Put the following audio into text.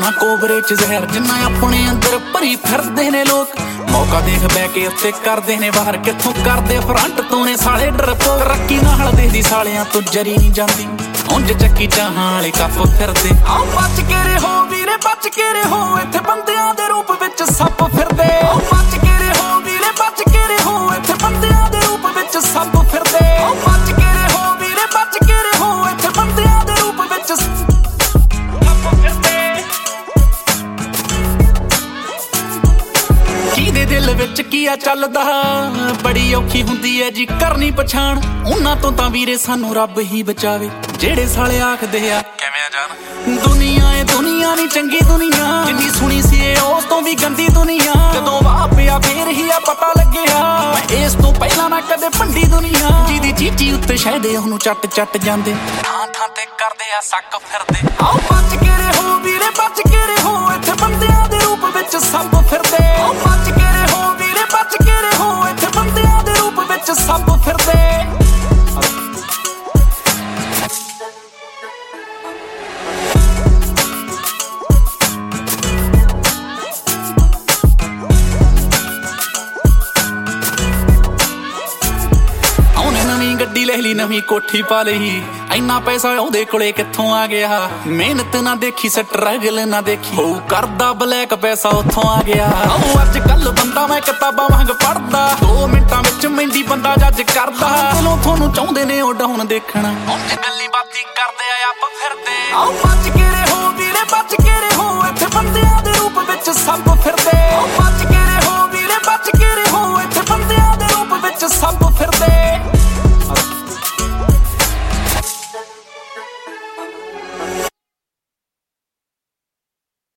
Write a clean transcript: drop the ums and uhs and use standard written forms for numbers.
ਹੋਣਾ ਕੋਬਰੇ ਚ ਜ਼ਹਿਰ ਜਿੰਨਾ ਆਪਣੇ ਅੰਦਰ ਭਰੀ ਫਿਰਦੇ ਨੇ ਲੋਕ। ਮੌਕਾ ਦੇਖ ਬਹਿ ਕੇ ਉੱਤੇ ਕਰਦੇ ਨੇ ਬਾਹਰ ਕਿੱਥੋਂ ਕਰਦੇ ਫਰੰਟ ਤੋਂ ਨੇ ਸਾਲੇ ਡਰਪੋ। ਤਰੱਕੀ ਨਾਲ ਦੇਖਦੀ ਸਾਲਿਆਂ ਤੋਂ ਜਰੀ ਨਹੀਂ ਜਾਂਦੀ ਉਂਝ ਚੱਕੀ ਚਾਹਾਂ ਵਾਲੇ ਕੱਪ ਫਿਰਦੇ। ਆਓ ਬਚ ਕੇ ਰਹੋ ਵੀਰੇ ਬਚ ਕੇ ਰਹੋ ਇੱਥੇ ਬੰਦਿਆਂ ਦੇ ਰੂਪ ਵਿੱਚ ਸੱਪ ਫਿਰਦੇ। ਆਓ ਬਚ ਕੇ ਰਹੋ ਵੀਰੇ ਬਚ ਕੇ ਰਹੋ ਇੱਥੇ ਬੰਦਿਆਂ ਦੇ ਰੂਪ ਵਿੱਚ ਸੱਪ ਫਿਰਦੇ। ਆਓ ਬਚ ਕੇ ਰਹੋ ਵੀਰੇ ਬਚ ਕੇ ਰਹੋ ਇੱਥੇ ਬੰਦਿਆਂ ਦੇ ਰੂਪ ਵਿੱਚ ਸੱਪ ਫਿਰਦੇ। ਕਿਹਦੇ ਦਿਲ ਵਿੱਚ ਕੀ ਆ ਚੱਲਦਾ ਬੜੀ ਔਖੀ ਹੁੰਦੀ ਐ ਜੀ ਕਰਨੀ ਪਛਾਣ। ਉਹਨਾਂ ਤੋਂ ਤਾਂ ਵੀਰੇ ਸਾਨੂੰ ਰੱਬ ਹੀ ਬਚਾਵੇ ਜਿਹੜੇ ਸਾਲੇ ਆਖਦੇ ਆ ਕਿਵੇਂ ਜਾਣ। ਦੁਨੀਆ ਏ ਦੁਨੀਆ ਨੀ ਚੰਗੀ ਦੁਨੀਆ ਜਿੰਨੀ ਸੁਣੀ ਸੀ ਏ ਉਸ ਤੋਂ ਵੀ ਗੰਦੀ ਦੁਨੀਆ। ਜਦੋਂ ਵਾਹ ਪਿਆ ਫੇਰ ਹੀ ਆ ਪਤਾ ਲੱਗਿਆ ਮੈਂ ਇਸ ਤੋਂ ਪਹਿਲਾਂ ਨਾ ਕਦੇ ਭੰਡੀ ਦੁਨੀਆ। ਜਿਹਦੀ ਚੀਚੀ ਉੱਤੇ ਸ਼ਾਇਦੇ ਉਹਨੂੰ ਚੱਟ ਚੱਟ ਜਾਂਦੇ ਥਾਂ ਥਾਂ ਤੇ ਕਰਦੇ ਆ ਸੱਕ ਫਿਰਦੇ। ਆਓ ਬਚ ਕੇ ਰਹੋ ਵੀਰੇ ਬਚ ਕੇ ਰਹੋ ਇੱਥੇ ਬੰਦਿਆਂ ਦੇ ਰੂਪ ਵਿੱਚ ਸੱਪ ਫਿਰਦੇ। ਆਓ ਬਚ ਕੇ ਰਹੋ ਵੀਰੇ ਬਚ ਕੇ ਰਹੋ ਇੱਥੇ ਬੰਦਿਆਂ ਦੇ ਰੂਪ ਵਿੱਚ ਸੱਪ ਫਿਰਦੇ। ਗੱਡੀ ਲੈ ਲਈ ਨਵੀਂ ਕੋਠੀ ਪਾ ਲਈ ਇੰਨਾ ਪੈਸਾ ਉਹਦੇ ਕੋਲੇ ਕਿੱਥੋਂ ਆ ਗਿਆ। ਮਿਹਨਤ ਨਾ ਦੇਖੀ ਸਟਰਗਲ ਨਾ ਦੇਖੀ ਉਹ ਕਰਦਾ ਬਲੈਕ ਪੈਸਾ ਉੱਥੋਂ ਆ ਗਿਆ। ਉਹ ਅੱਜ ਕੱਲ ਬੰਦਾ ਮੈਂ ਕਿਤਾਬਾਂ ਵਾਂਗ ਪੜ੍ਹਦਾ 2 ਮਿੰਟਾਂ ਵਿੱਚ ਮਹਿੰਦੀ ਬੰਦਾ ਜੱਜ ਕਰਦਾ। ਦਿਲੋਂ ਤੁਹਾਨੂੰ ਚਾਹੁੰਦੇ ਨੇ ਉਹ ਡਾਊਨ ਦੇਖਣਾ ਉਂਝ ਗੱਲੀ ਬਾਤੀ ਕਰਦੇ ਆ ਆਪ ਫਿਰਦੇ। ਆਓ ਬਚ ਕੇ